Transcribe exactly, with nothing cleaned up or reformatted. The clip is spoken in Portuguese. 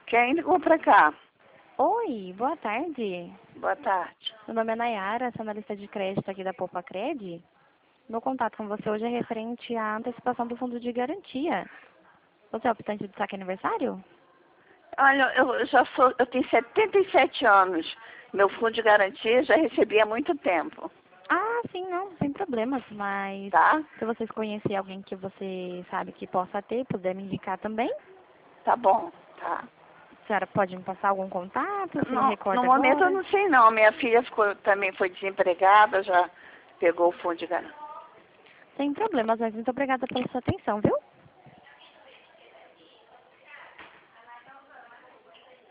Quem ligou pra cá? Oi, boa tarde. Boa tarde. Meu nome é Nayara, sou analista de crédito aqui da Poupa Cred. Meu contato com você hoje é referente à antecipação do fundo de garantia. Você é optante de saque aniversário? Olha, eu já sou, eu tenho setenta e sete anos. Meu fundo de garantia já recebi há muito tempo, Ah, sim, não, sem problemas, mas tá? se vocês conhecerem alguém que você sabe que possa ter, puder me indicar também, Tá bom, tá. a senhora pode me passar algum contato, se não No, no recorda momento eu agora? não sei não. Minha filha ficou, também foi desempregada, já pegou o fundo de garantia. Sem problemas, mas muito obrigada pela sua atenção, viu?